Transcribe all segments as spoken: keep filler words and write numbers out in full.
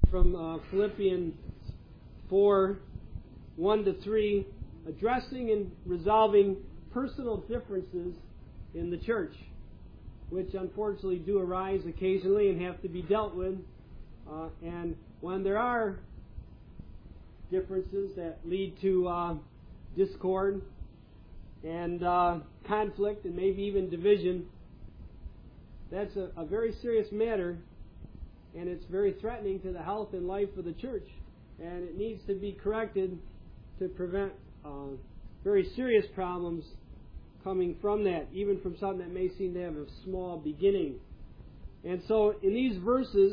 from uh, Philippians four, one to three, addressing and resolving personal differences in the church, which unfortunately do arise occasionally and have to be dealt with. Uh, and when there are differences that lead to uh, discord and uh, conflict and maybe even division, that's a, a very serious matter, and it's very threatening to the health and life of the church. And it needs to be corrected to prevent uh, very serious problems coming from that, even from something that may seem to have a small beginning. And so in these verses,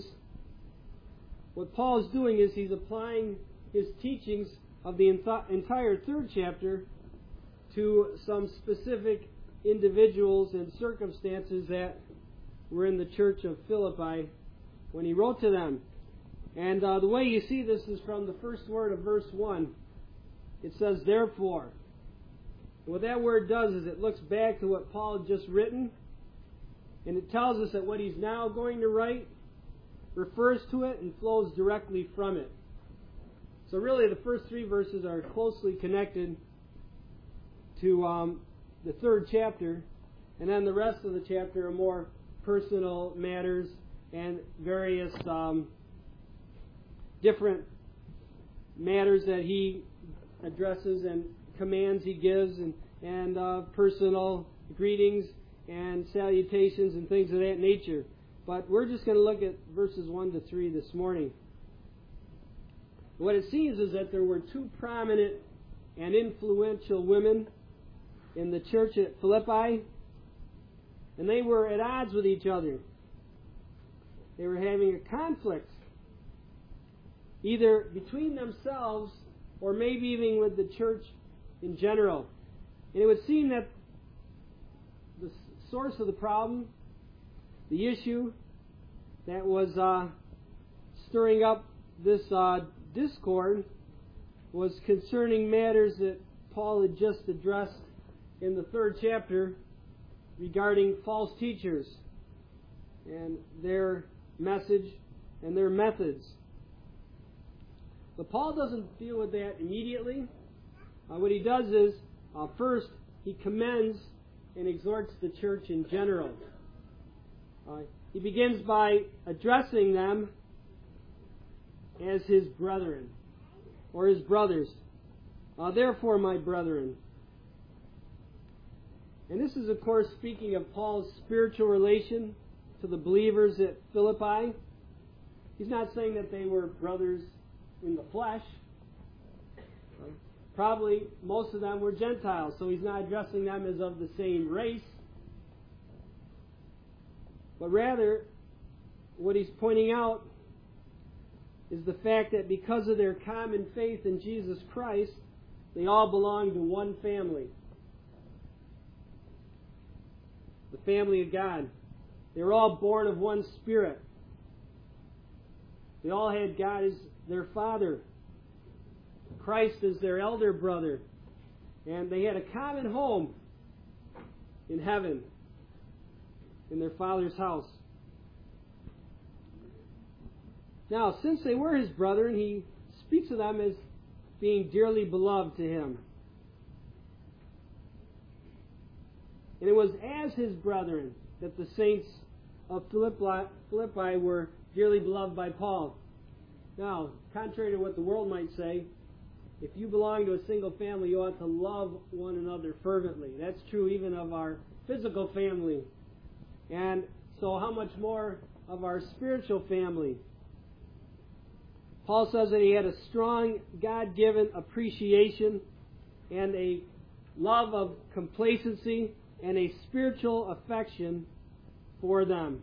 what Paul is doing is he's applying his teachings of the entire third chapter to some specific individuals and circumstances that were in the church of Philippi when he wrote to them. And uh, the way you see this is from the first word of verse one. It says, therefore. And what that word does is it looks back to what Paul had just written, and it tells us that what he's now going to write refers to it and flows directly from it. So really the first three verses are closely connected to um, the third chapter, and then the rest of the chapter are more personal matters and various um, different matters that he addresses and commands he gives, and, and uh, personal greetings and salutations and things of that nature. But we're just going to look at verses one to three this morning. What it seems is that there were two prominent and influential women in the church at Philippi, and they were at odds with each other. They were having a conflict, either between themselves or maybe even with the church in general. And it would seem that the source of the problem, the issue that was uh, stirring up this uh, discord, was concerning matters that Paul had just addressed in the third chapter regarding false teachers and their message and their methods. But Paul doesn't deal with that immediately. Uh, what he does is, uh, first, he commends and exhorts the church in general. Uh, he begins by addressing them as his brethren, or his brothers. Uh, Therefore, my brethren. And this is, of course, speaking of Paul's spiritual relation to the believers at Philippi. He's not saying that they were brothers in the flesh. Probably most of them were Gentiles, so he's not addressing them as of the same race. But rather, what he's pointing out is the fact that because of their common faith in Jesus Christ, they all belong to one family. The family of God. They were all born of one Spirit. They all had God as their Father, Christ as their elder brother, and they had a common home in heaven, in their Father's house. Now, since they were his brethren, he speaks of them as being dearly beloved to him. And it was as his brethren that the saints of Philippi, Philippi were dearly beloved by Paul. Now, contrary to what the world might say, if you belong to a single family, you ought to love one another fervently. That's true even of our physical family. And so how much more of our spiritual family? Paul says that he had a strong God-given appreciation and a love of complacency and a spiritual affection for them.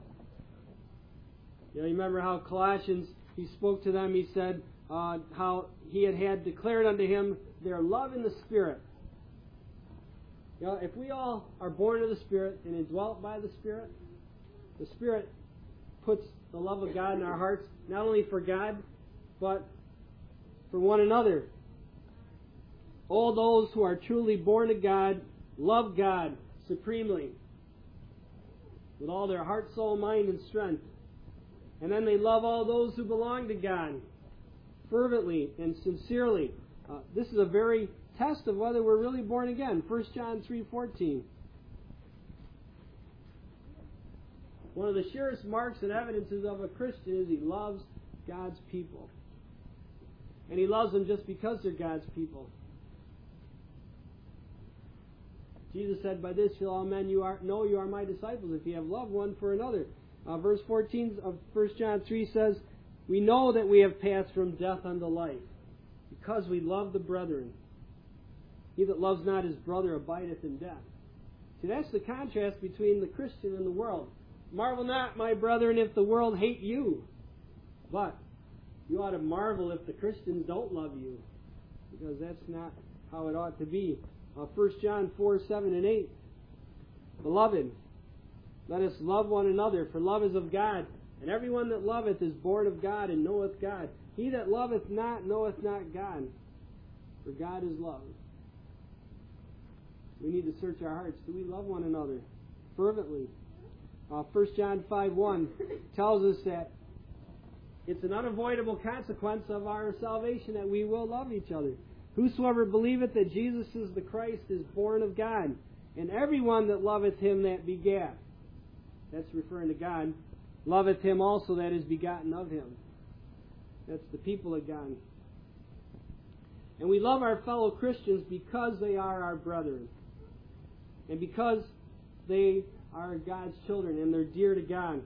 You know, you remember how Colossians, he spoke to them, he said uh, how he had had declared unto him their love in the Spirit. You know, if we all are born of the Spirit and indwelt by the Spirit, the Spirit puts the love of God in our hearts, not only for God, but for one another. All those who are truly born of God love God supremely with all their heart, soul, mind, and strength. And then they love all those who belong to God fervently and sincerely. Uh, this is a very test of whether we're really born again. First John three fourteen. One of the surest marks and evidences of a Christian is he loves God's people. And he loves them just because they're God's people. Jesus said, "By this shall all men you are, know you are my disciples, if you have love one for another." Uh, verse fourteen of First John three says, "We know that we have passed from death unto life, because we love the brethren. He that loves not his brother abideth in death." See, that's the contrast between the Christian and the world. "Marvel not, my brethren, if the world hate you. But you ought to marvel if the Christians don't love you, because that's not how it ought to be." Uh, First John four, seven, and eight. "Beloved, let us love one another, for love is of God. And everyone that loveth is born of God, and knoweth God. He that loveth not knoweth not God, for God is love." We need to search our hearts. Do we love one another fervently? Uh, First John five, one tells us that it's an unavoidable consequence of our salvation that we will love each other. "Whosoever believeth that Jesus is the Christ is born of God, and everyone that loveth him that begat," that's referring to God, "loveth him also that is begotten of him." That's the people of God. And we love our fellow Christians because they are our brethren, and because they are God's children and they're dear to God.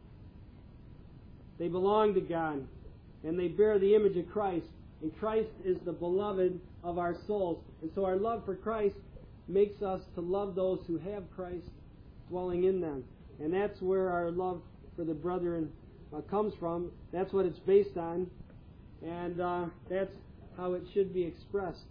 They belong to God, and they bear the image of Christ. And Christ is the beloved of our souls. And so our love for Christ makes us to love those who have Christ dwelling in them. And that's where our love for the brethren uh, comes from. That's what it's based on. And uh, that's how it should be expressed.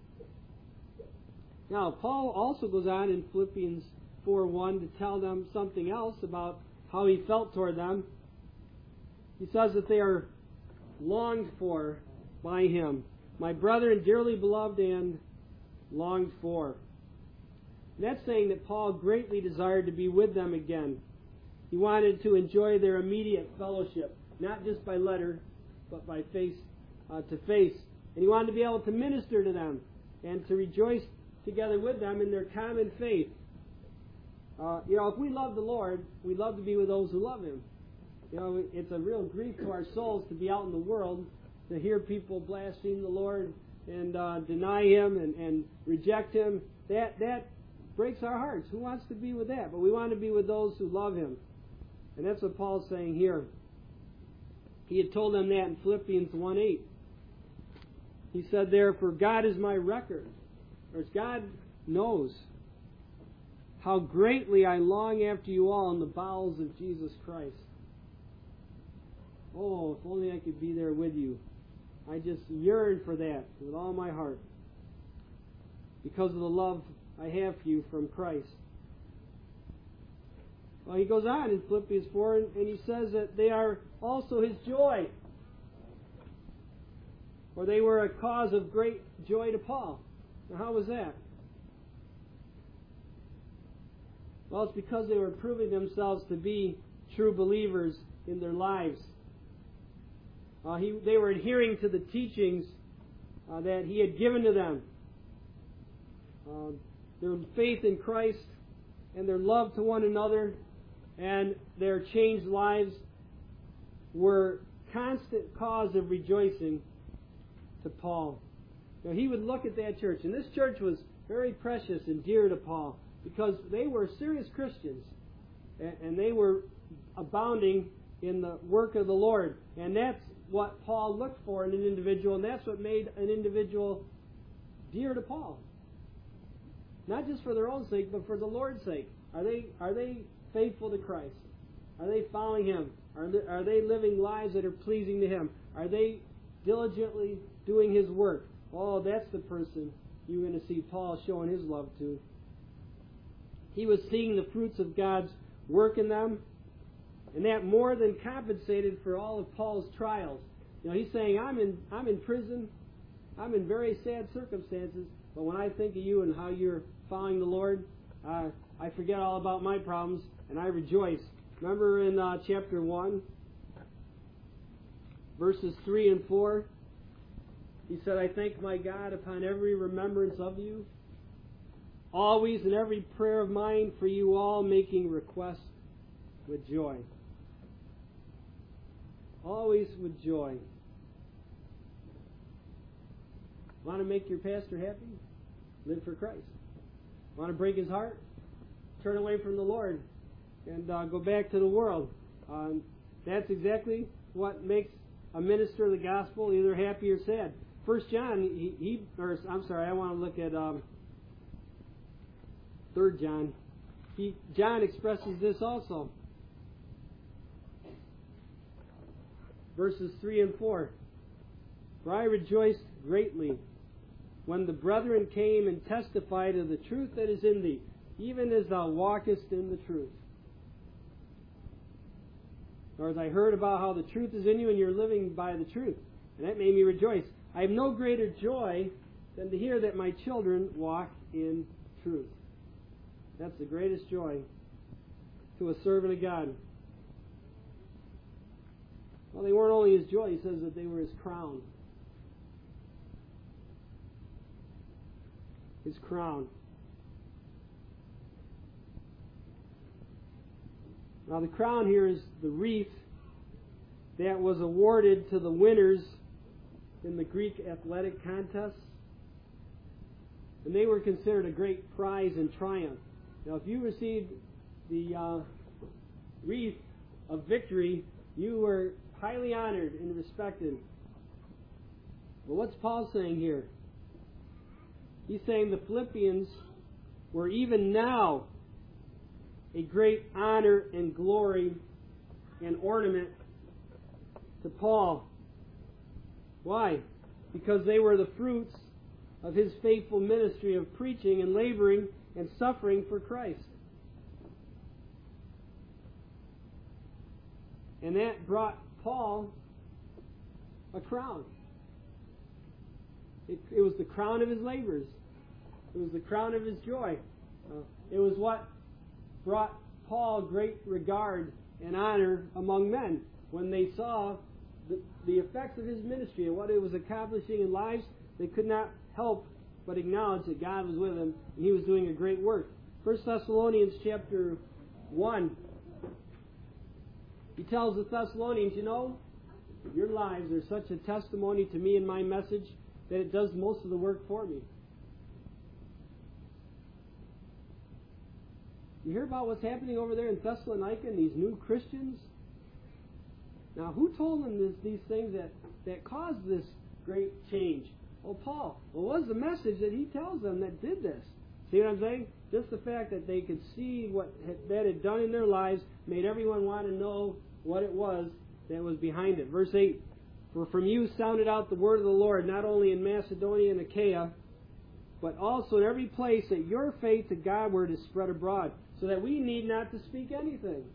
Now, Paul also goes on in Philippians four one to tell them something else about how he felt toward them. He says that they are longed for by him. "My brethren, dearly beloved and longed for." And that's saying that Paul greatly desired to be with them again. He wanted to enjoy their immediate fellowship, not just by letter, but by face uh, to face. And he wanted to be able to minister to them and to rejoice together with them in their common faith. Uh, you know, if we love the Lord, we love to be with those who love Him. You know, it's a real grief to our souls to be out in the world, to hear people blaspheme the Lord and uh, deny Him and, and reject Him. That that breaks our hearts. Who wants to be with that? But we want to be with those who love Him. And that's what Paul's saying here. He had told them that in Philippians one eight. He said there, "For God is my record," or as God knows, "how greatly I long after you all in the bowels of Jesus Christ." Oh, if only I could be there with you. I just yearn for that with all my heart, because of the love I have for you from Christ. Well, he goes on in Philippians four, and he says that they are also His joy. Or they were a cause of great joy to Paul. Now, how was that? Well, it's because they were proving themselves to be true believers in their lives. Uh, he, they were adhering to the teachings uh, that He had given to them. Uh, their faith in Christ and their love to one another and their changed lives were constant cause of rejoicing to Paul. Now, he would look at that church, and this church was very precious and dear to Paul because they were serious Christians, and, and they were abounding in the work of the Lord. And that's what Paul looked for in an individual, and that's what made an individual dear to Paul. Not just for their own sake, but for the Lord's sake. Are they are they faithful to Christ? Are they following Him? Are they, are they living lives that are pleasing to Him? Are they diligently doing His work? Oh, that's the person you're going to see Paul showing his love to. He was seeing the fruits of God's work in them, and that more than compensated for all of Paul's trials. You know, he's saying, I'm in I'm in prison, I'm in very sad circumstances, but when I think of you and how you're following the Lord, uh, I forget all about my problems, and I rejoice. Remember in uh, chapter one, verses three and four. He said, I thank my God upon every remembrance of you, always in every prayer of mine for you all, making request with joy. Always with joy. Want to make your pastor happy? Live for Christ. Want to break his heart? Turn away from the Lord and uh, go back to the world. Um, that's exactly what makes a minister of the gospel either happy or sad. First John, he, he or I'm sorry, I want to look at um, Third John. He, John expresses this also. Verses three and four. For I rejoiced greatly when the brethren came and testified of the truth that is in thee, even as thou walkest in the truth. Or as I heard about how the truth is in you and you're living by the truth. And that made me rejoice. I have no greater joy than to hear that my children walk in truth. That's the greatest joy to a servant of God. Well, they weren't only his joy, he says that they were his crown. His crown. Now the crown here is the wreath that was awarded to the winners in the Greek athletic contests. And they were considered a great prize and triumph. Now if you received the uh, wreath of victory, you were highly honored and respected. But what's Paul saying here? He's saying the Philippians were even now a great honor and glory and ornament to Paul. Why? Because they were the fruits of his faithful ministry of preaching and laboring and suffering for Christ. And that brought Paul a crown. It, it was the crown of his labors. It was the crown of his joy. Uh, it was what brought Paul great regard and honor among men when they saw the, the effects of his ministry and what it was accomplishing in lives. They could not help but acknowledge that God was with him and he was doing a great work. First Thessalonians chapter one, he tells the Thessalonians, you know, your lives are such a testimony to me and my message that it does most of the work for me. You hear about what's happening over there in Thessalonica and these new Christians? Now, who told them this, these things that, that caused this great change? Well, Paul. Well, what was the message that he tells them that did this? See what I'm saying? Just the fact that they could see what had, that had done in their lives made everyone want to know what it was that was behind it. Verse eight. For from you sounded out the word of the Lord, not only in Macedonia and Achaia, but also in every place that your faith to Godward is spread abroad, so that we need not to speak anything.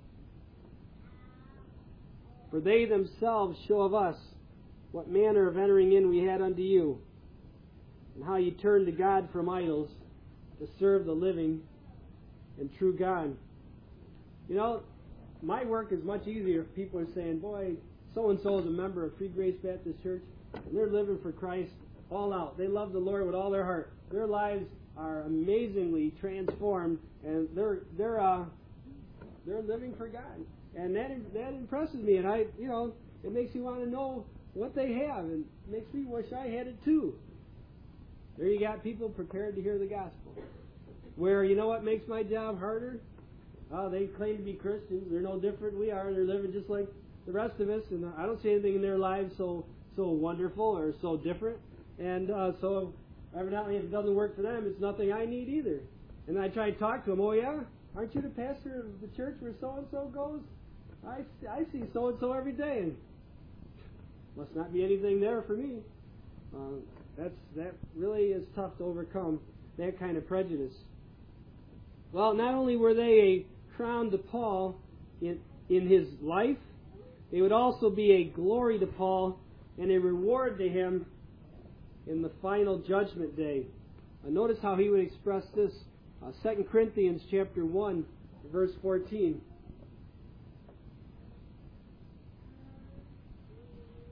For they themselves show of us what manner of entering in we had unto you, and how you turned to God from idols to serve the living and true God. You know, my work is much easier if people are saying, boy, so-and-so is a member of Free Grace Baptist Church, and they're living for Christ all out. They love the Lord with all their heart. Their lives are amazingly transformed, and they're they're uh, they're living for God, and that that impresses me. And I, you know, it makes me want to know what they have, and makes me wish I had it too. There you got people prepared to hear the gospel. Where, you know what makes my job harder? Oh, they claim to be Christians. They're no different we are. They're living just like the rest of us, and I don't see anything in their lives so so wonderful or so different. And uh, so evidently if it doesn't work for them, it's nothing I need either. And I try to talk to them. Oh, yeah? Aren't you the pastor of the church where so-and-so goes? I, I see so-and-so every day. And must not be anything there for me. Uh, that's that really is tough to overcome, that kind of prejudice. Well, not only were they a crown to Paul in, in his life, they would also be a glory to Paul and a reward to him in the final judgment day. Uh, notice how he would express this. Uh, Second Corinthians chapter one, verse fourteen.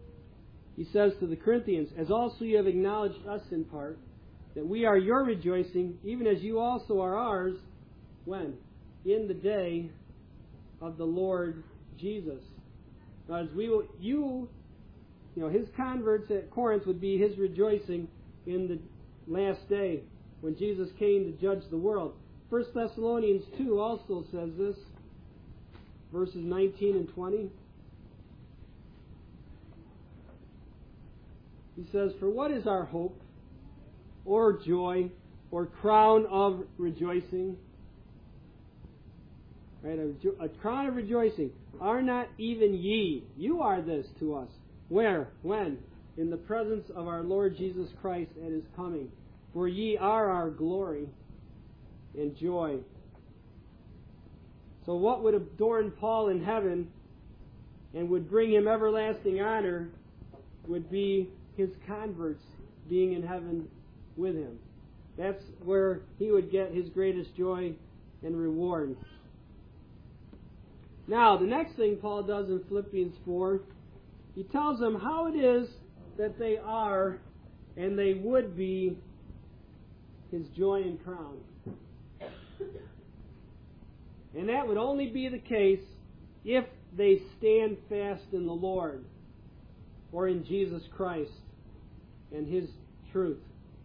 he says to the Corinthians, as also you have acknowledged us in part, that we are your rejoicing, even as you also are ours, when? In the day of the Lord Jesus. As we will, you, you know, his converts at Corinth would be his rejoicing in the last day when Jesus came to judge the world. First Thessalonians two also says this, verses nineteen and twenty. He says, for what is our hope, or joy, or crown of rejoicing? Right, a, a crown of rejoicing. Are not even ye? You are this to us. Where? When? In the presence of our Lord Jesus Christ at his coming. For ye are our glory and joy. So what would adorn Paul in heaven and would bring him everlasting honor would be his converts being in heaven with him. That's where he would get his greatest joy and reward. Now, the next thing Paul does in Philippians four, he tells them how it is that they are and they would be his joy and crown. And that would only be the case if they stand fast in the Lord or in Jesus Christ and his truth.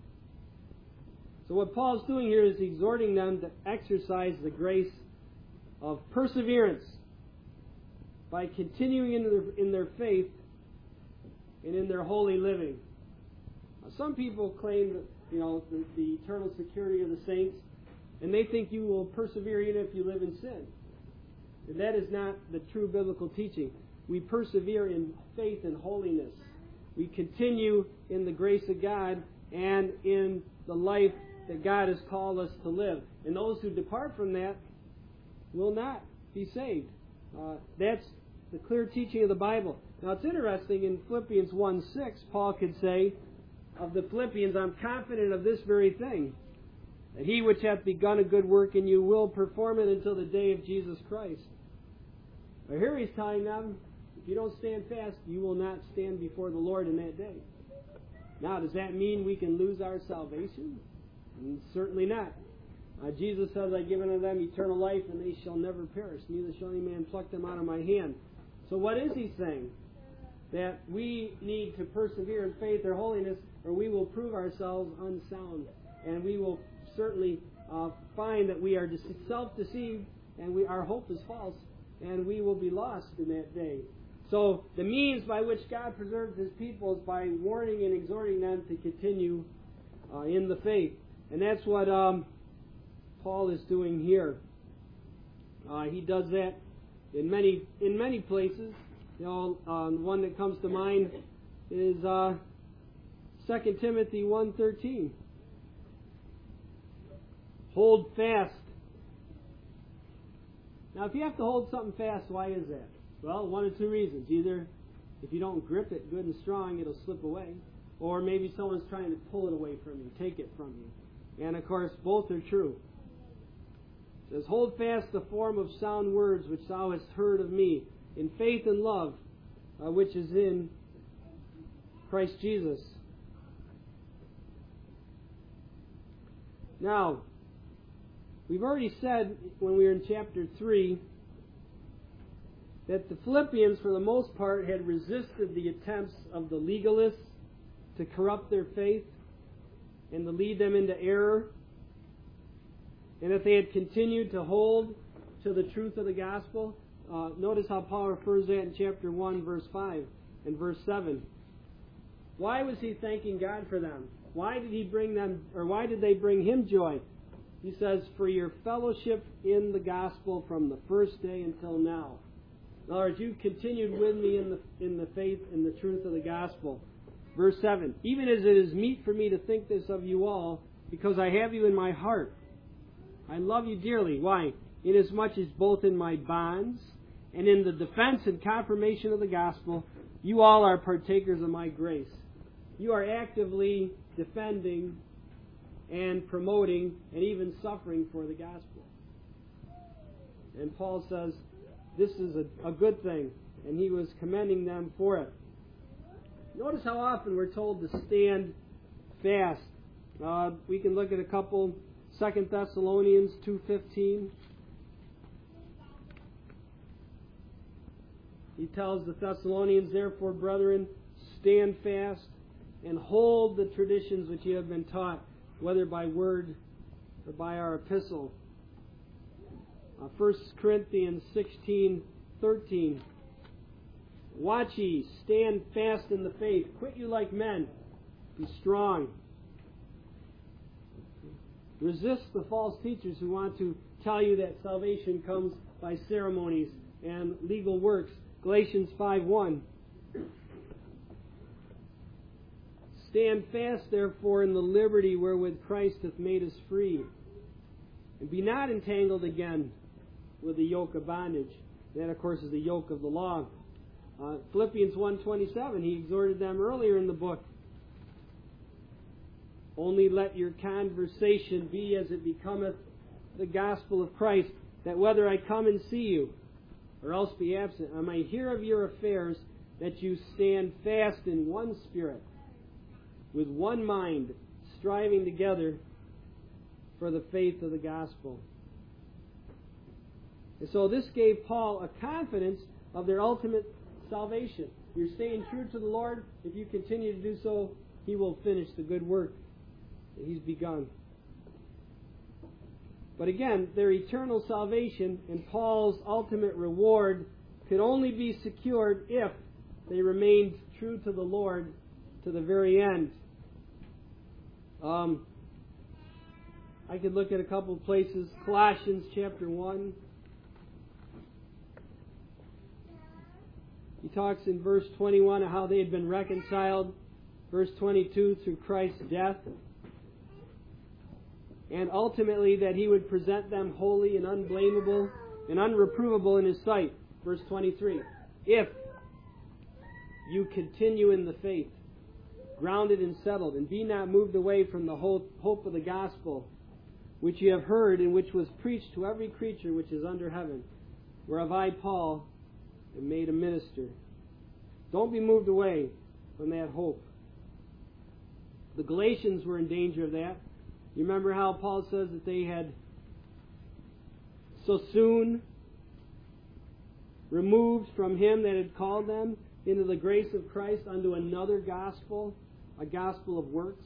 So what Paul's doing here is exhorting them to exercise the grace of perseverance by continuing in their, in their faith and in their holy living. Now, some people claim that, you know, the, the eternal security of the saints, and they think you will persevere even if you live in sin. And that is not the true biblical teaching. We persevere in faith and holiness. We continue in the grace of God and in the life that God has called us to live. And those who depart from that will not be saved. Uh, that's the clear teaching of the Bible. Now it's interesting, in Philippians one six, Paul could say of the Philippians, I'm confident of this very thing, that he which hath begun a good work in you will perform it until the day of Jesus Christ. But here he's telling them, if you don't stand fast, you will not stand before the Lord in that day. Now, does that mean we can lose our salvation? And certainly not. Uh, Jesus says, I've given unto them eternal life, and they shall never perish, neither shall any man pluck them out of my hand. So what is he saying? That we need to persevere in faith or holiness, or we will prove ourselves unsound. And we will certainly uh, find that we are self-deceived, and we, our hope is false, and we will be lost in that day. So the means by which God preserves his people is by warning and exhorting them to continue uh, in the faith. And that's what um, Paul is doing here. Uh, he does that in many in many places. You know, uh, one that comes to mind is uh, Second Timothy one thirteen. Hold fast. Now, if you have to hold something fast, why is that? Well, one of two reasons. Either if you don't grip it good and strong, it'll slip away. Or maybe someone's trying to pull it away from you, take it from you. And, of course, both are true. It says, hold fast the form of sound words which thou hast heard of me, in faith and love, uh, which is in Christ Jesus. Now, we've already said when we were in chapter three that the Philippians, for the most part, had resisted the attempts of the legalists to corrupt their faith and to lead them into error, and that they had continued to hold to the truth of the gospel. Uh, notice how Paul refers to that in chapter one, verse five and verse seven. Why was he thanking God for them? Why did he bring them, or why did they bring him joy? He says, for your fellowship in the gospel from the first day until now. In other words, you continued with me in the in the faith and the truth of the gospel. Verse seven, even as it is meet for me to think this of you all, because I have you in my heart. I love you dearly. Why? Inasmuch as both in my bonds and in the defense and confirmation of the gospel, you all are partakers of my grace. You are actively defending and promoting and even suffering for the gospel. And Paul says this is a, a good thing, and he was commending them for it. Notice how often we're told to stand fast. Uh, we can look at a couple. Second Thessalonians two fifteen. He tells the Thessalonians, therefore, brethren, stand fast and hold the traditions which ye have been taught, whether by word or by our epistle. Uh, First Corinthians sixteen thirteen. Watch ye, stand fast in the faith, quit you like men, be strong. Resist the false teachers who want to tell you that salvation comes by ceremonies and legal works. Galatians five one. Stand fast, therefore, in the liberty wherewith Christ hath made us free, and be not entangled again with the yoke of bondage. That, of course, is the yoke of the law. Uh, Philippians one twenty-seven, he exhorted them earlier in the book. Only let your conversation be as it becometh the gospel of Christ, that whether I come and see you, or else be absent, I might hear of your affairs, that you stand fast in one spirit, with one mind, striving together for the faith of the gospel. And so this gave Paul a confidence of their ultimate salvation. You're staying true to the Lord. If you continue to do so, He will finish the good work that He's begun. But again, their eternal salvation and Paul's ultimate reward could only be secured if they remained true to the Lord to the very end. Um, I could look at a couple of places. Colossians chapter one. He talks in verse twenty-one of how they had been reconciled. Verse twenty-two, through Christ's death. And ultimately that He would present them holy and unblameable and unreprovable in His sight. Verse twenty-three. If you continue in the faith, grounded and settled, and be not moved away from the hope of the gospel, which you have heard and which was preached to every creature which is under heaven, whereof I, Paul, am made a minister. Don't be moved away from that hope. The Galatians were in danger of that. You remember how Paul says that they had so soon removed from Him that had called them into the grace of Christ unto another gospel, a gospel of works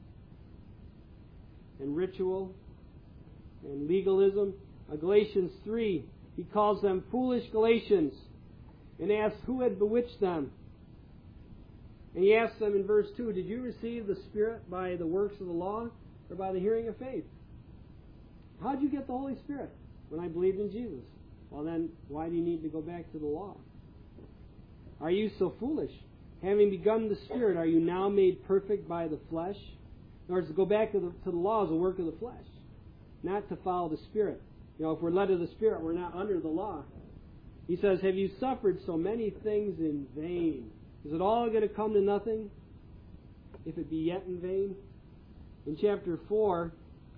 and ritual and legalism. Uh, Galatians three, he calls them foolish Galatians and asks who had bewitched them. And he asks them in verse two, did you receive the Spirit by the works of the law or by the hearing of faith? How did you get the Holy Spirit? When I believed in Jesus. Well then, why do you need to go back to the law? Are you so foolish? Having begun the Spirit, are you now made perfect by the flesh? In other words, to go back to the, to the law is a work of the flesh, not to follow the Spirit. You know, if we're led of the Spirit, we're not under the law. He says, have you suffered so many things in vain? Is it all going to come to nothing if it be yet in vain? In chapter four,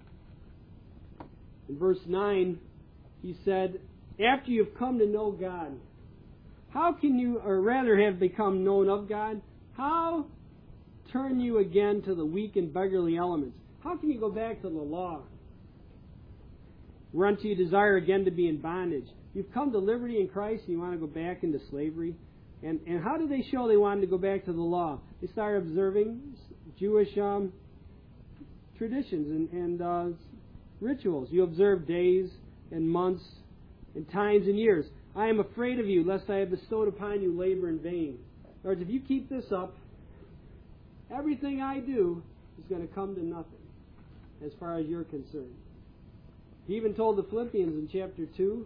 in verse nine, he said, after you've come to know God, how can you, or rather have become known of God, how turn you again to the weak and beggarly elements? How can you go back to the law? Whereunto you desire again to be in bondage. You've come to liberty in Christ and you want to go back into slavery. And and how did they show they wanted to go back to the law? They started observing Jewish um, traditions and, and uh, rituals. You observe days and months and times and years. I am afraid of you, lest I have bestowed upon you labor in vain. In other words, if you keep this up, everything I do is going to come to nothing as far as you're concerned. He even told the Philippians in chapter two,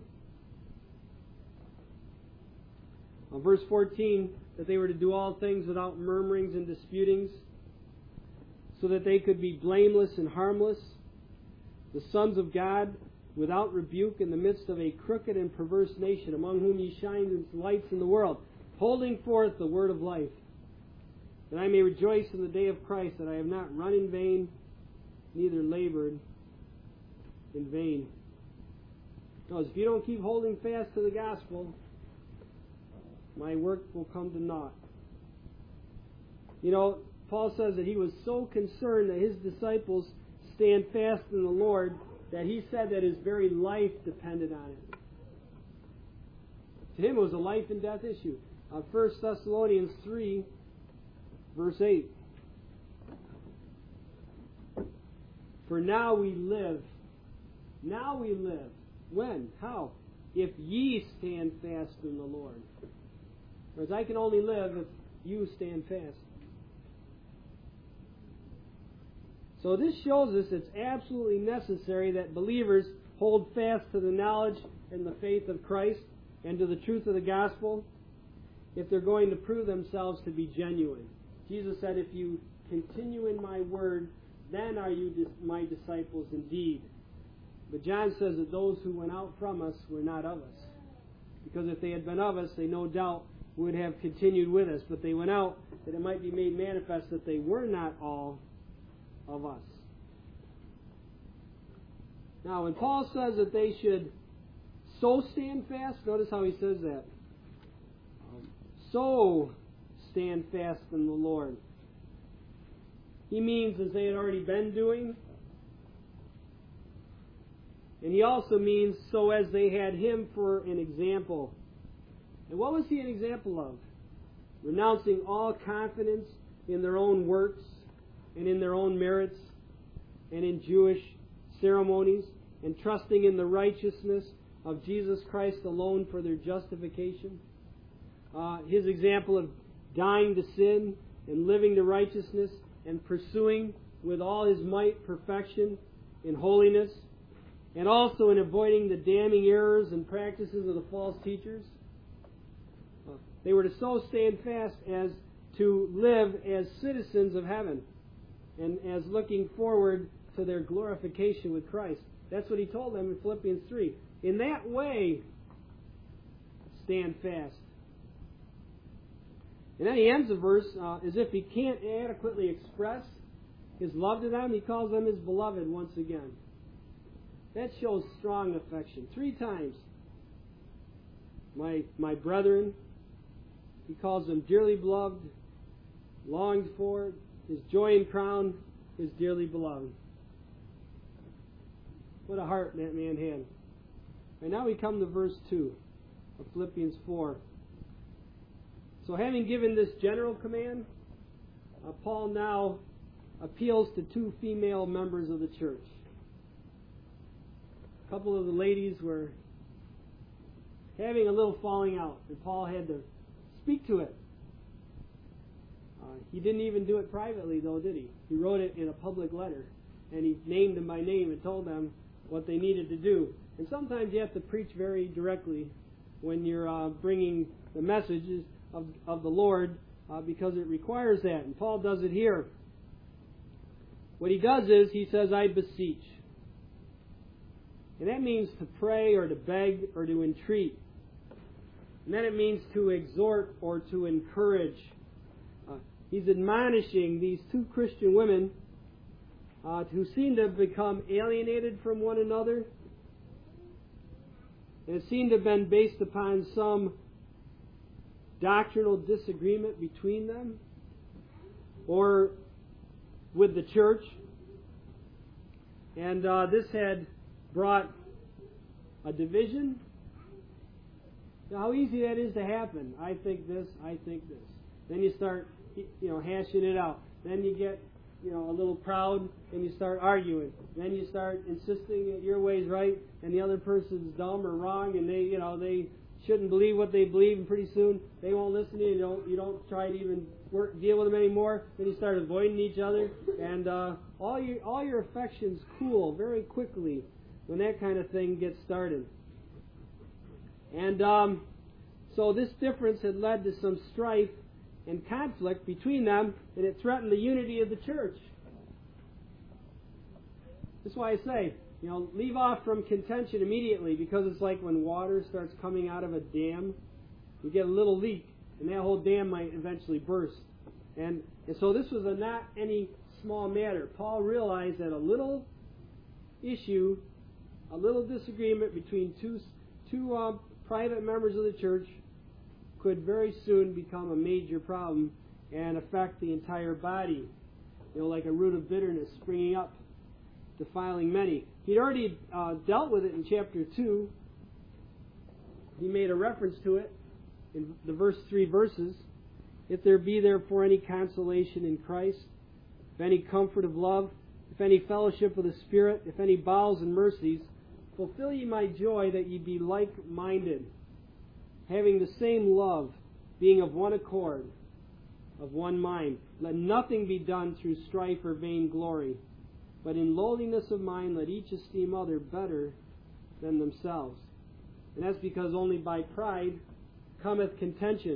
uh, verse fourteen, that they were to do all things without murmurings and disputings, so that they could be blameless and harmless, the sons of God, without rebuke in the midst of a crooked and perverse nation, among whom ye shine as lights in the world, holding forth the word of life, that I may rejoice in the day of Christ, that I have not run in vain, neither labored in vain. Because if you don't keep holding fast to the gospel, my work will come to naught. You know, Paul says that he was so concerned that his disciples stand fast in the Lord that he said that his very life depended on it. To him, it was a life and death issue. Uh, First Thessalonians three, verse eight. For now we live. Now we live. When? How? If ye stand fast in the Lord. Whereas I can only live if you stand fast. So this shows us it's absolutely necessary that believers hold fast to the knowledge and the faith of Christ and to the truth of the gospel if they're going to prove themselves to be genuine. Jesus said, if you continue in my word, then are you dis- my disciples indeed. But John says that those who went out from us were not of us. Because if they had been of us, they no doubt would have continued with us. But they went out that it might be made manifest that they were not all of us. Now, when Paul says that they should so stand fast, notice how he says that. So stand fast in the Lord. He means as they had already been doing. And he also means so as they had him for an example. And what was he an example of? Renouncing all confidence in their own works and in their own merits and in Jewish ceremonies and trusting in the righteousness of Jesus Christ alone for their justification. Uh, his example of dying to sin and living to righteousness and pursuing with all his might perfection in holiness, and also in avoiding the damning errors and practices of the false teachers. Uh, they were to so stand fast as to live as citizens of heaven and as looking forward to their glorification with Christ. That's what he told them in Philippians three. In that way, stand fast. And then he ends the verse uh, as if he can't adequately express his love to them. He calls them his beloved once again. That shows strong affection. Three times. My my brethren, he calls them dearly beloved, longed for, his joy and crown, his dearly beloved. What a heart that man had. And now we come to verse two of Philippians four. So having given this general command, uh, Paul now appeals to two female members of the church. A couple of the ladies were having a little falling out, and Paul had to speak to it. Uh, he didn't even do it privately, though, did he? He wrote it in a public letter, and he named them by name and told them what they needed to do. And sometimes you have to preach very directly when you're uh, bringing the messages of, of the Lord, uh, because it requires that. And Paul does it here. What he does is, he says, I beseech. And that means to pray or to beg or to entreat. And then it means to exhort or to encourage. Uh, he's admonishing these two Christian women uh, who seem to have become alienated from one another. And it seemed to have been based upon some doctrinal disagreement between them or with the church. And uh, this had brought a division. Now, how easy that is to happen. I think this, I think this. Then you start, you know, hashing it out. Then you get, you know, a little proud and you start arguing. Then you start insisting that your way's right and the other person's dumb or wrong, and they, you know, they shouldn't believe what they believe, and pretty soon they won't listen to you. You don't, you don't try to even work, deal with them anymore. Then you start avoiding each other, and uh, all your all your affections cool very quickly when that kind of thing gets started. And um, so this difference had led to some strife and conflict between them, and it threatened the unity of the church. That's why I say, you know, leave off from contention immediately, because it's like when water starts coming out of a dam. You get a little leak, and that whole dam might eventually burst. And, and so this was a not any small matter. Paul realized that a little issue, a little disagreement between two, two uh, private members of the church could very soon become a major problem, and affect the entire body. You know, like a root of bitterness springing up, defiling many. He'd already uh, dealt with it in chapter two. He made a reference to it in the first three verses. If there be therefore any consolation in Christ, if any comfort of love, if any fellowship of the Spirit, if any bowels and mercies, fulfill ye my joy that ye be like-minded, having the same love, being of one accord, of one mind. Let nothing be done through strife or vain glory, but in lowliness of mind let each esteem other better than themselves. And that's because only by pride cometh contention.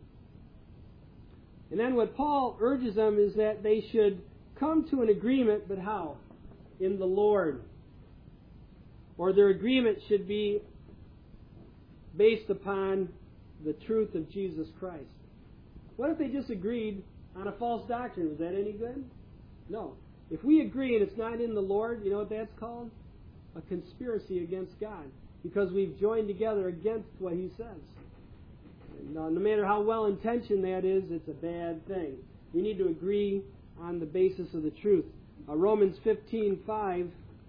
And then what Paul urges them is that they should come to an agreement, but how? In the Lord. Or their agreement should be based upon the truth of Jesus Christ. What if they just agreed on a false doctrine? Was that any good? No. If we agree and it's not in the Lord, you know what that's called? A conspiracy against God. Because we've joined together against what He says. And, uh, no matter how well-intentioned that is, it's a bad thing. We need to agree on the basis of the truth. Uh, Romans fifteen five.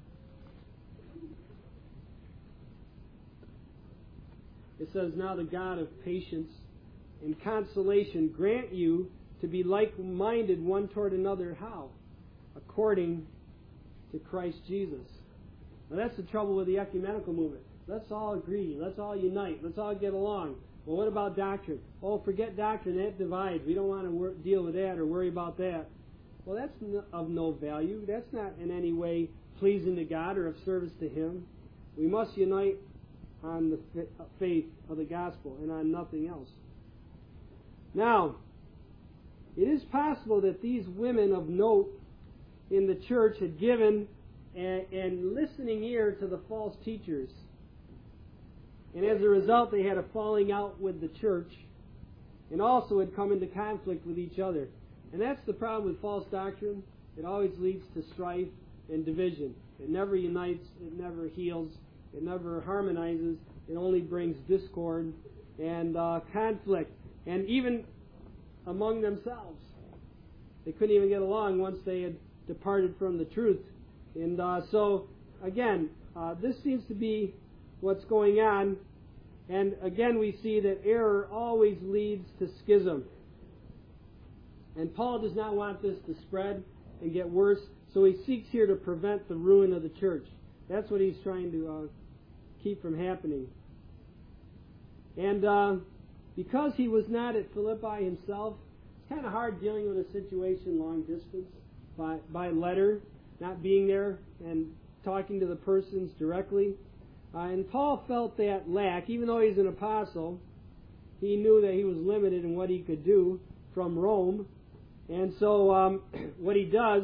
It says, now the God of patience and consolation grant you to be like-minded one toward another. How? According to Christ Jesus. Now that's the trouble with the ecumenical movement. Let's all agree. Let's all unite. Let's all get along. Well, what about doctrine? Oh, forget doctrine. That divides. We don't want to wor- deal with that or worry about that. Well, that's n- of no value. That's not in any way pleasing to God or of service to Him. We must unite on the f- faith of the gospel and on nothing else. Now, it is possible that these women of note in the church had given a, an listening ear to the false teachers. And as a result, they had a falling out with the church and also had come into conflict with each other. And that's the problem with false doctrine. It always leads to strife and division. It never unites. It never heals. It never harmonizes. It only brings discord and uh, conflict. And even among themselves. They couldn't even get along once they had departed from the truth. And uh, so, again, uh, this seems to be what's going on. And again, we see that error always leads to schism. And Paul does not want this to spread and get worse, so he seeks here to prevent the ruin of the church. That's what he's trying to uh, keep from happening. And uh, because he was not at Philippi himself, it's kind of hard dealing with a situation long distance by, by letter, not being there and talking to the persons directly. Uh, and Paul felt that lack. Even though he's an apostle, he knew that he was limited in what he could do from Rome. And so um, what he does,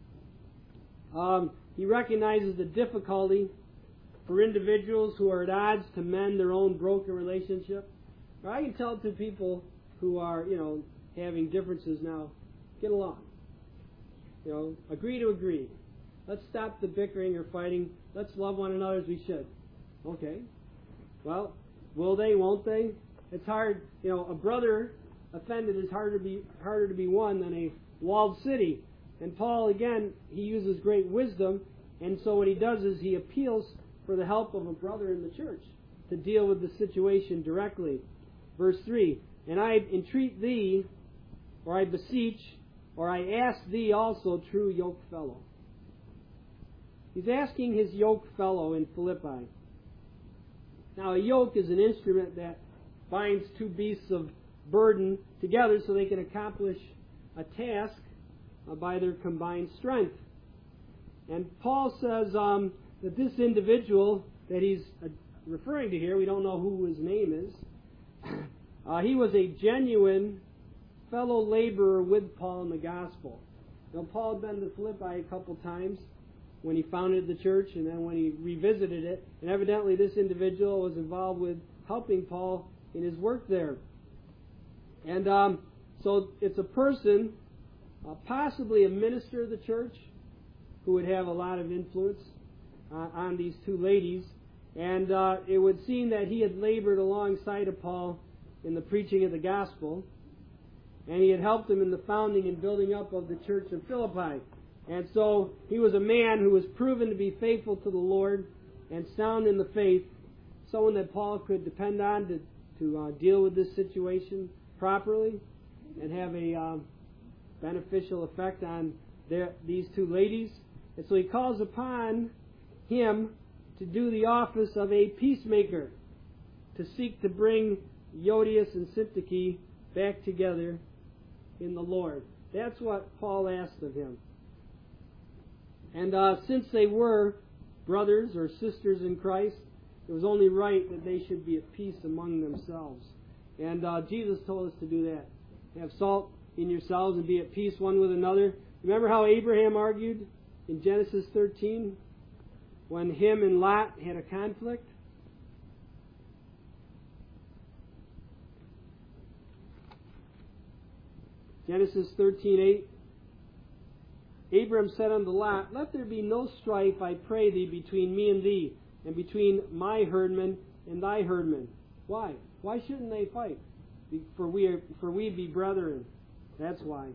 um, he recognizes the difficulty for individuals who are at odds to mend their own broken relationship. Or I can tell to people who are, you know, having differences now, get along. You know, agree to agree. Let's stop the bickering or fighting. Let's love one another as we should. Okay. Well, will they, won't they? It's hard. You know, a brother offended is harder to be harder to be won than a walled city. And Paul, again, he uses great wisdom, and so what he does is he appeals for the help of a brother in the church to deal with the situation directly. Verse three, and I entreat thee, or I beseech, or I ask thee also, true yoke fellow. He's asking his yoke fellow in Philippi. Now, a yoke is an instrument that binds two beasts of burden together so they can accomplish a task uh, by their combined strength. And Paul says um, that this individual that he's uh, referring to here, we don't know who his name is, uh, he was a genuine fellow laborer with Paul in the gospel. Now, Paul had been to Philippi a couple times when he founded the church and then when he revisited it. And evidently this individual was involved with helping Paul in his work there. And um, so it's a person, uh, possibly a minister of the church, who would have a lot of influence uh, on these two ladies. And uh, it would seem that he had labored alongside of Paul in the preaching of the gospel. and he had helped him in the founding and building up of the church of Philippi. And so he was a man who was proven to be faithful to the Lord and sound in the faith, someone that Paul could depend on to, to uh, deal with this situation properly and have a uh, beneficial effect on their, these two ladies. And so he calls upon him to do the office of a peacemaker, to seek to bring Euodias and Syntyche back together in the Lord. That's what Paul asked of him. And uh, since they were brothers or sisters in Christ, it was only right that they should be at peace among themselves. And uh, Jesus told us to do that. Have salt in yourselves and be at peace one with another. Remember how Abraham argued in Genesis thirteen when him and Lot had a conflict? Genesis thirteen eight. Abram said unto Lot, Let there be no strife, I pray thee, between me and thee, and between my herdmen and thy herdmen. Why? Why shouldn't they fight? For we are, for we be brethren. That's why.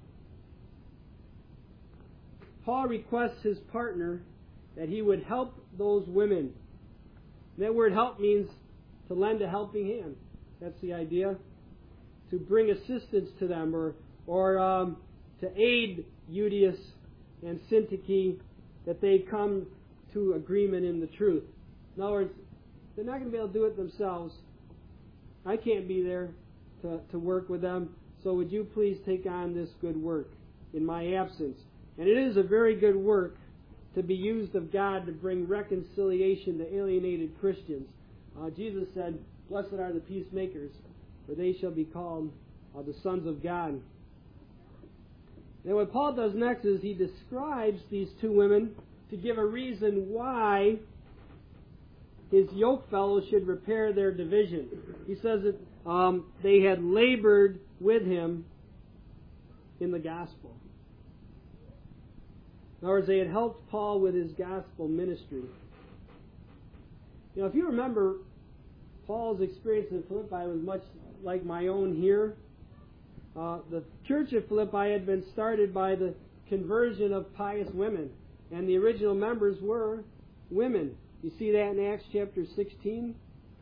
Paul requests his partner that he would help those women. That word help means to lend a helping hand. That's the idea. To bring assistance to them, or or um, to aid Euodias and Syntyche, that they come to agreement in the truth. In other words, they're not going to be able to do it themselves. I can't be there to, to work with them, so would you please take on this good work in my absence? And it is a very good work to be used of God to bring reconciliation to alienated Christians. Uh, Jesus said, Blessed are the peacemakers, for they shall be called uh, the sons of God. Now what Paul does next is he describes these two women to give a reason why his yoke fellows should repair their division. He says that um, they had labored with him in the gospel. In other words, they had helped Paul with his gospel ministry. You know, if you remember, Paul's experience in Philippi was much like my own here. Uh, the church of Philippi had been started by the conversion of pious women, and the original members were women. You see that in Acts chapter sixteen?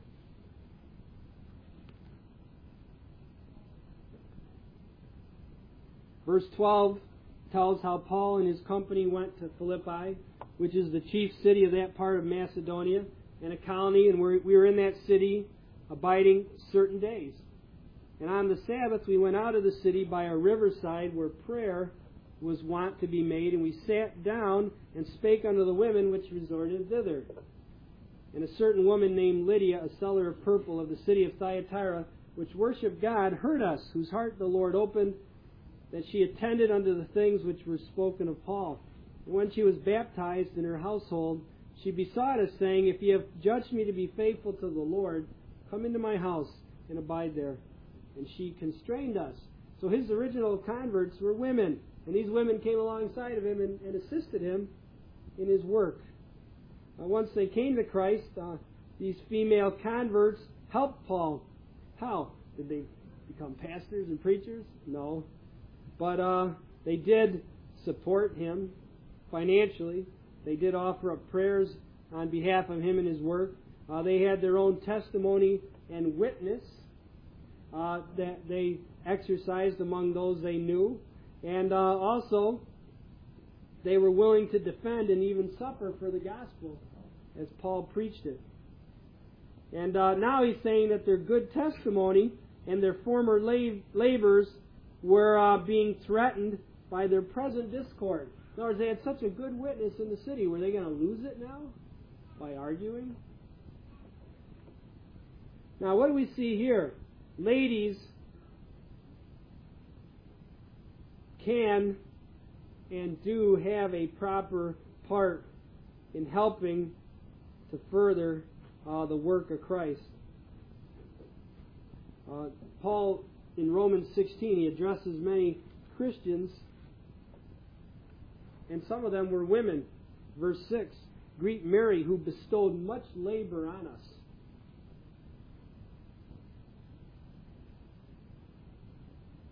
Verse twelve tells how Paul and his company went to Philippi, which is the chief city of that part of Macedonia, and a colony, and we were in that city abiding certain days. And on the Sabbath we went out of the city by a riverside where prayer was wont to be made, and we sat down and spake unto the women which resorted thither. And a certain woman named Lydia, a seller of purple of the city of Thyatira, which worshipped God, heard us, whose heart the Lord opened, that she attended unto the things which were spoken of Paul. And when she was baptized in her household, she besought us, saying, If ye have judged me to be faithful to the Lord, come into my house and abide there. And she constrained us. So his original converts were women, and these women came alongside of him and, and assisted him in his work. Uh, once they came to Christ, uh, these female converts helped Paul. How? Did they become pastors and preachers? No. But uh, they did support him financially. They did offer up prayers on behalf of him and his work. Uh, they had their own testimony and witness uh, that they exercised among those they knew. And uh, also, they were willing to defend and even suffer for the gospel as Paul preached it. And uh, now he's saying that their good testimony and their former lab- labors were uh, being threatened by their present discord. In other words, they had such a good witness in the city. Were they going to lose it now by arguing? Now, what do we see here? Ladies can and do have a proper part in helping to further uh, the work of Christ. Uh, Paul, in Romans sixteen, he addresses many Christians, and some of them were women. Verse six, Greet Mary, who bestowed much labor on us.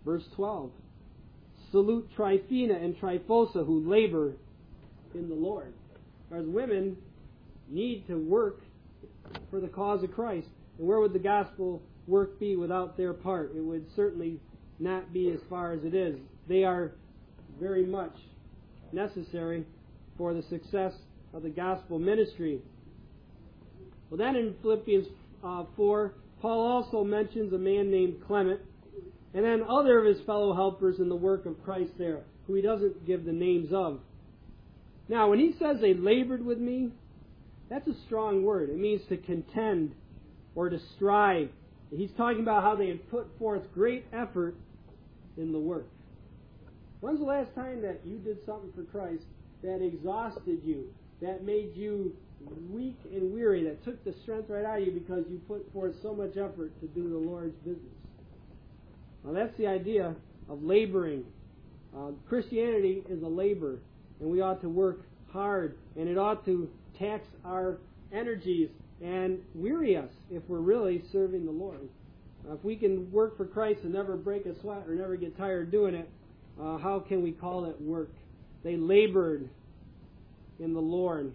Verse twelve. Salute Tryphena and Tryphosa who labor in the Lord. As women need to work for the cause of Christ. And where would the gospel work be without their part? It would certainly not be as far as it is. They are very much necessary for the success of the gospel ministry. Well, then in Philippians uh, four, Paul also mentions a man named Clement, and then other of his fellow helpers in the work of Christ there, who he doesn't give the names of. Now, when he says they labored with me, that's a strong word. It means to contend or to strive. He's talking about how they had put forth great effort in the work. When's the last time that you did something for Christ that exhausted you, that made you weak and weary, that took the strength right out of you because you put forth so much effort to do the Lord's business? Well, that's the idea of laboring. Uh, Christianity is a labor, and we ought to work hard, and it ought to tax our energies and weary us if we're really serving the Lord. Uh, if we can work for Christ and never break a sweat or never get tired doing it, uh, how can we call it work? They labored in the Lord.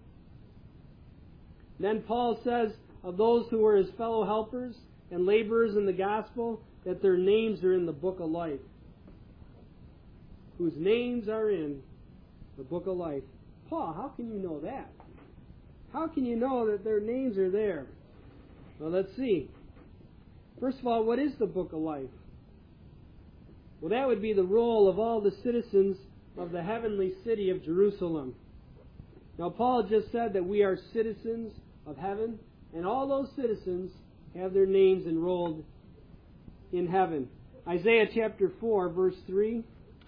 Then Paul says of those who were his fellow helpers and laborers in the gospel that their names are in the book of life. Whose names are in the book of life. Paul, how can you know that? How can you know that their names are there? Well, let's see. First of all, what is the book of life? Well, that would be the roll of all the citizens of the heavenly city of Jerusalem. Now, Paul just said that we are citizens of heaven, and all those citizens have their names enrolled in heaven. Isaiah chapter four, verse three.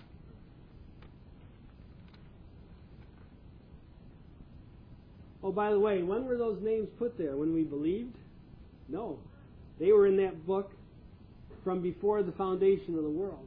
Oh, by the way, when were those names put there? When we believed? No. They were in that book from before the foundation of the world.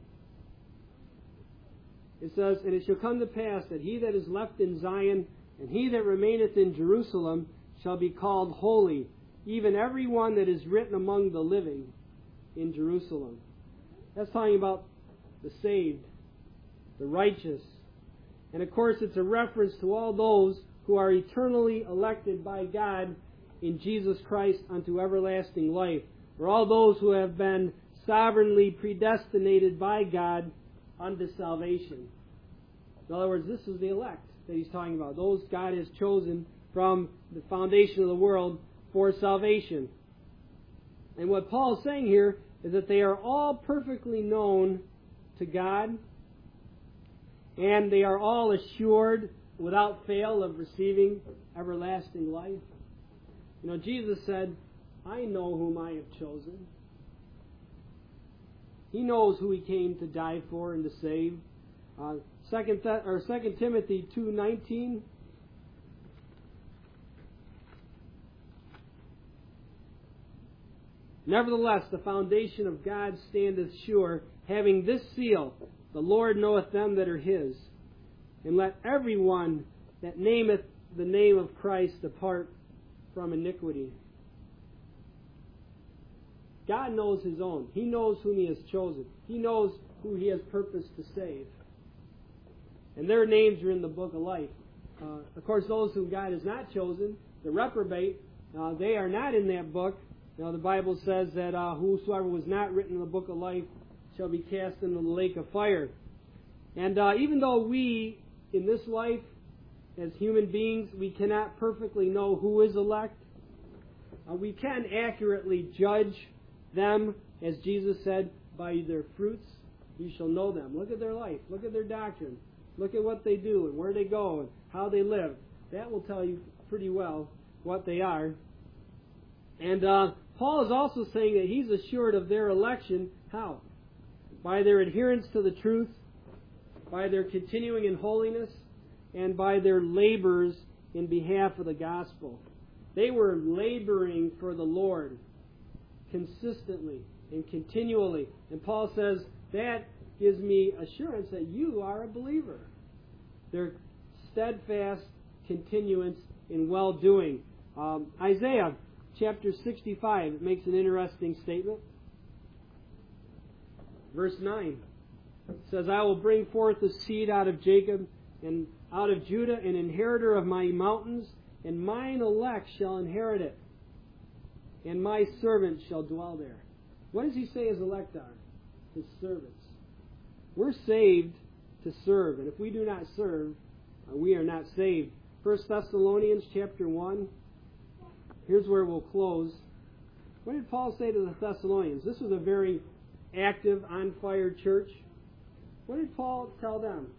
It says, "And it shall come to pass that he that is left in Zion and he that remaineth in Jerusalem shall be called holy, even every one that is written among the living in Jerusalem." That's talking about the saved, the righteous. And of course it's a reference to all those who are eternally elected by God in Jesus Christ unto everlasting life, or all those who have been sovereignly predestinated by God unto salvation. In other words, this is the elect that he's talking about. Those God has chosen from the foundation of the world for salvation. And what Paul is saying here is that they are all perfectly known to God, and they are all assured without fail of receiving everlasting life. You know, Jesus said, "I know whom I have chosen." He knows who he came to die for and to save. Uh, Second, Th- or Second Timothy two nineteen. "Nevertheless, the foundation of God standeth sure, having this seal, the Lord knoweth them that are his. And let every one that nameth the name of Christ depart from iniquity." God knows his own. He knows whom he has chosen. He knows who he has purposed to save. And their names are in the book of life. Uh, of course, those whom God has not chosen, the reprobate, uh, they are not in that book. You know, the Bible says that uh, whosoever was not written in the book of life shall be cast into the lake of fire. And uh, even though we, in this life, as human beings, we cannot perfectly know who is elect, uh, we can accurately judge them, as Jesus said, by their fruits you shall know them. Look at their life. Look at their doctrine. Look at what they do and where they go and how they live. That will tell you pretty well what they are. And uh, Paul is also saying that he's assured of their election. How? By their adherence to the truth, by their continuing in holiness, and by their labors in behalf of the gospel. They were laboring for the Lord consistently and continually. And Paul says, that gives me assurance that you are a believer. Their steadfast continuance in well-doing. Um, Isaiah chapter sixty-five, it makes an interesting statement. Verse nine says, I will bring forth a seed out of Jacob, and out of Judah an inheritor of my mountains, and mine elect shall inherit it, and my servants shall dwell there. What does he say his elect are? His servants. We're saved to serve, and if we do not serve, we are not saved. First Thessalonians chapter one, here's where we'll close. What did Paul say to the Thessalonians? This was a very active, on-fire church. What did Paul tell them?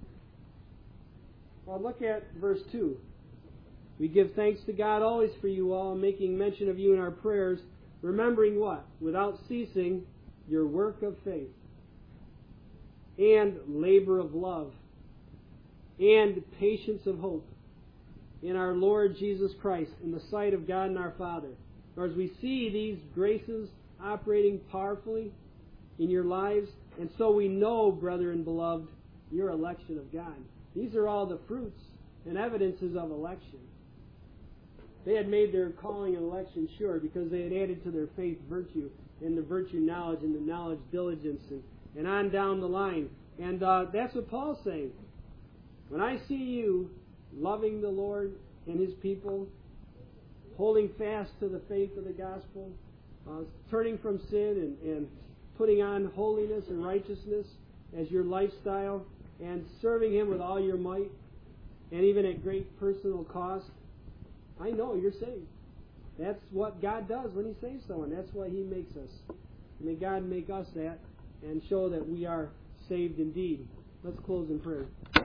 Well, look at verse two. We give thanks to God always for you all, making mention of you in our prayers, remembering what? Without ceasing, your work of faith, and labor of love, and patience of hope in our Lord Jesus Christ, in the sight of God and our Father. Or as we see these graces operating powerfully in your lives, and so we know, brethren beloved, your election of God. These are all the fruits and evidences of election. They had made their calling and election sure because they had added to their faith virtue, and the virtue knowledge, and the knowledge diligence, and, and on down the line. And uh, that's what Paul's saying. When I see you loving the Lord and His people, holding fast to the faith of the gospel, uh, turning from sin and, and putting on holiness and righteousness as your lifestyle, and serving Him with all your might, and even at great personal cost, I know you're saved. That's what God does when He saves someone. That's why He makes us. May God make us that and show that we are saved indeed. Let's close in prayer.